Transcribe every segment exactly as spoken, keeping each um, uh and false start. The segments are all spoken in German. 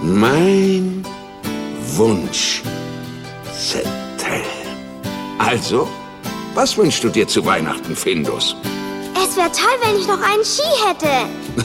Mein Wunschzettel. Also, was wünschst du dir zu Weihnachten, Findus? Es wäre toll, wenn ich noch einen Ski hätte.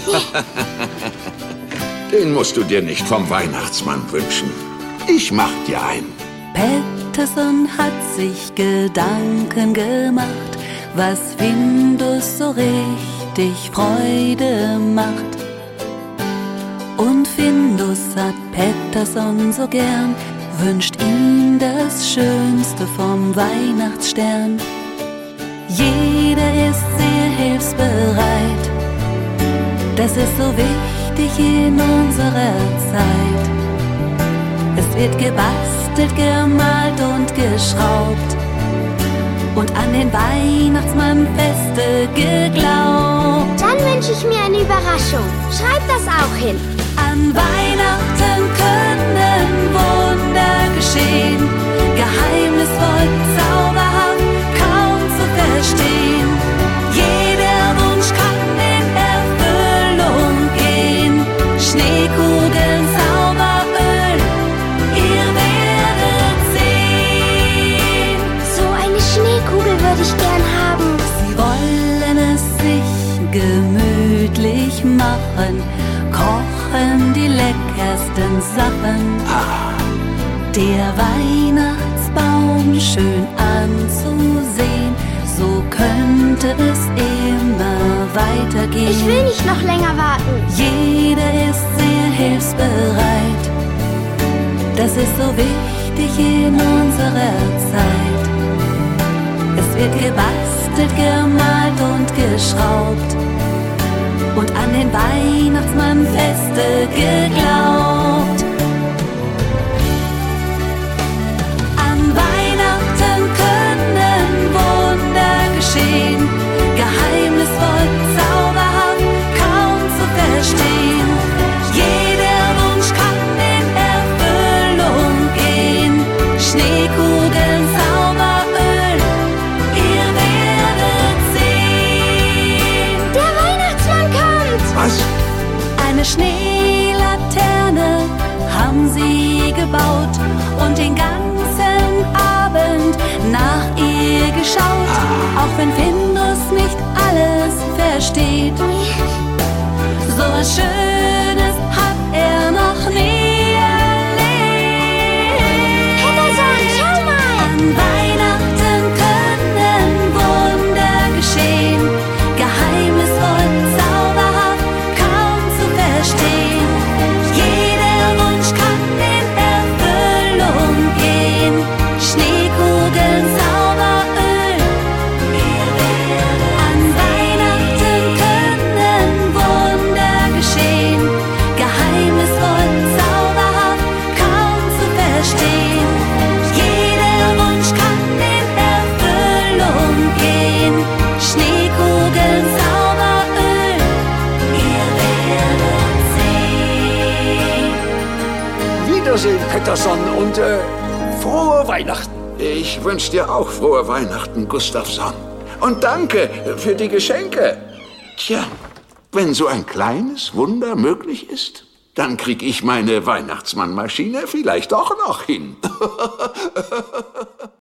Den musst du dir nicht vom Weihnachtsmann wünschen. Ich mach dir einen. Pettersson hat sich Gedanken gemacht, was Findus so richtig Freude macht. Und Findus hat Pettersson so gern, wünscht ihm das Schönste vom Weihnachtsstern. Jeder ist sehr hilfsbereit, das ist so wichtig in unserer Zeit. Es wird gebastelt, gemalt und geschraubt und an den Weihnachtsmann feste geglaubt. Dann wünsche ich mir eine Überraschung. Schreib das auch hin. An Weihnachten können Wunder geschehen, geheimnisvoll, zauberhaft, kaum zu verstehen. Jeder Wunsch kann in Erfüllung gehen. Schneekugeln, Zauberöl, ihr werdet sehen. So eine Schneekugel würde ich gern haben. Sie wollen es sich gemütlich machen, kochen die leckersten Sachen. Der Weihnachtsbaum schön anzusehen, so könnte es immer weitergehen. Ich will nicht noch länger warten. Jeder ist sehr hilfsbereit, das ist so wichtig in unserer Zeit. Es wird gebastelt, gemalt und geschraubt und an den Weihnachtsmann feste geglaubt. An Weihnachten können Wunder geschehen, geheimnisvoll, zauberhaft, kaum zu verstehen. Jeder Wunsch kann in Erfüllung gehen. Schneekugeln, Zauberöl, ihr werdet sehen. Der Weihnachtsmann kommt! Was? Eine Schneelaterne haben sie gebaut und den ganzen Abend nach ihr geschaut. Auch wenn Findus nicht alles versteht, so was Schönes hat er noch nie erlebt. Pettersson, schau mal! An Weihnachten können Wunder geschehen, geheimnisvoll, zauberhaft, kaum zu verstehen. Jeder Wunsch kann in Erfüllung gehen. Schneekugeln, Zauberöl, ihr werdet an Weihnachten können Wunder geschehen, geheimnisvoll, zauberhaft, kaum zu verstehen. Jeder Wunsch kann in Erfüllung gehen. Schneekugeln, Zauberöl, ihr werdet sehen. Wiedersehen, Pettersson, und äh, frohe Weihnachten. Ich wünsche dir auch frohe Weihnachten, Gustafsson. Und danke für die Geschenke. Tja, wenn so ein kleines Wunder möglich ist, dann krieg ich meine Weihnachtsmannmaschine vielleicht doch noch hin.